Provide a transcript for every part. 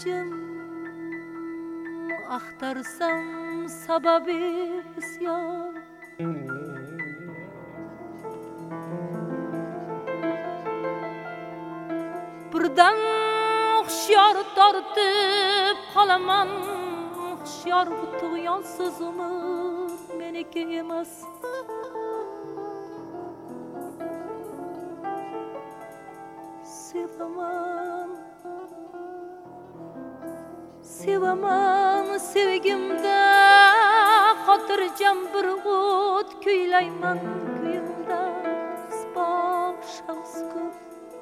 ilacım, axtarsam sababi isyon. Birdan hushyor tortib qolaman, hushyor bu tug'yonsiz umr meniki emas. Sevaman sevgimde, xotirjam bir o't kuylayman kuyimda, isbog' shavskun.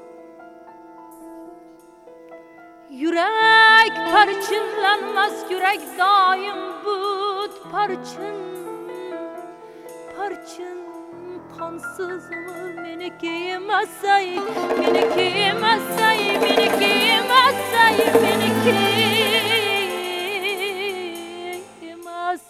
Yürek parçinlanmaz, yürek doim but parçin, parçin. Qonsiz umr meniki emas, meniki emas, meniki emas, meniki emas.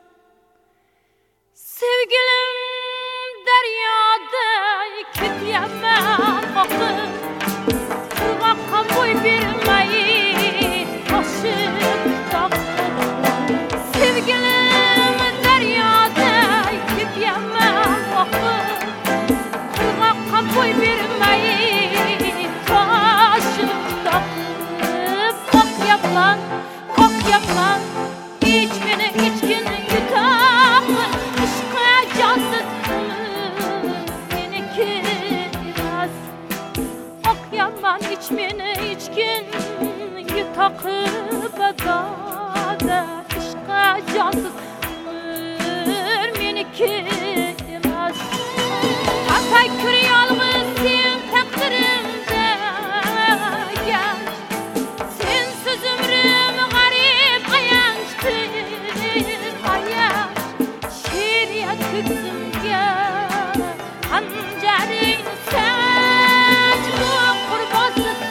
Sevgilim daryoda ketyapman oqib, qirg'oqqa bo'y bermay toshib toqib. Sevgilim daryoda ketyapman oqib, qirg'oqqa bo'y bermay toshib toqib. Qoqyapman, ich meni ichgin yutoqman, ishqqa jonsiz meniki emas. Qoqyapman, ich meni ichgin yutoqib adoda, ishqqa jonsiz meniki emas. Tafakkur yolg'iz sen taqdirimda ganj, sensiz umrim g'arib ayanchdir ayanch. She'riyat ko'ksimga xanjaring sanch, bu qurbonsiz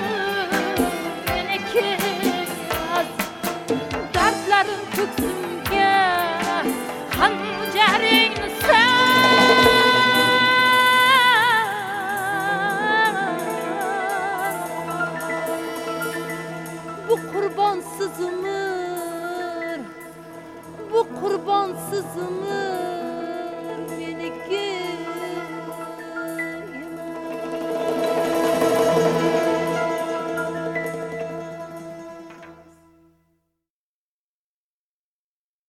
meniki emas. Dardlarim ko'ksimga